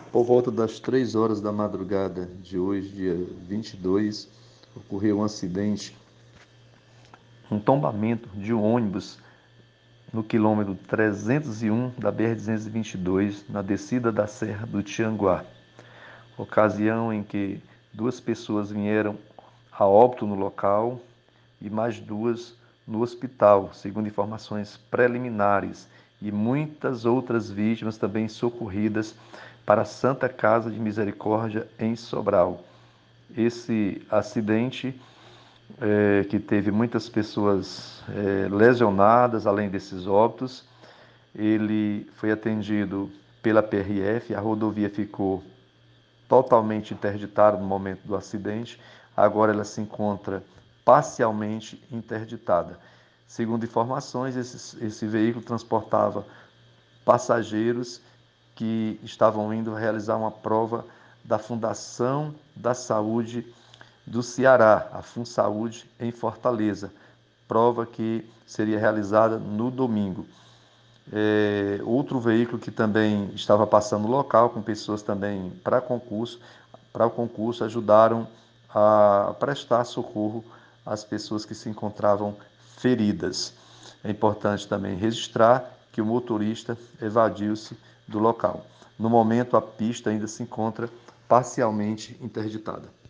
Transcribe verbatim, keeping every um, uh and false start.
Por volta das três horas da madrugada de hoje, dia vinte e dois, ocorreu um acidente, um tombamento de um ônibus no quilômetro trezentos e um da B R duzentos e vinte e dois, na descida da Serra do Tianguá. Ocasião em que duas pessoas vieram a óbito no local e mais duas no hospital, segundo informações preliminares, e muitas outras vítimas também socorridas para a Santa Casa de Misericórdia em Sobral. Esse acidente, é, que teve muitas pessoas é, lesionadas, além desses óbitos, ele foi atendido pela P R F, a rodovia ficou totalmente interditada no momento do acidente, agora ela se encontra parcialmente interditada. Segundo informações, esse, esse veículo transportava passageiros que estavam indo realizar uma prova da Fundação da Saúde do Ceará, a FunSaúde, em Fortaleza, prova que seria realizada no domingo. É, outro veículo que também estava passando no local, com pessoas também para concurso, para o concurso, ajudaram a prestar socorro às pessoas que se encontravam feridas. É importante também registrar que o motorista evadiu-se do local. No momento, a pista ainda se encontra parcialmente interditada.